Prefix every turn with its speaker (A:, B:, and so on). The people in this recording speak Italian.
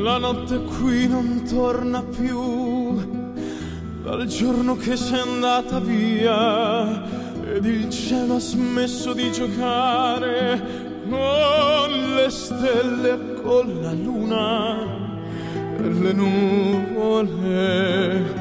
A: La notte qui non torna più dal giorno che sei andata via, ed il cielo ha smesso di giocare con le stelle, con la luna e le nuvole.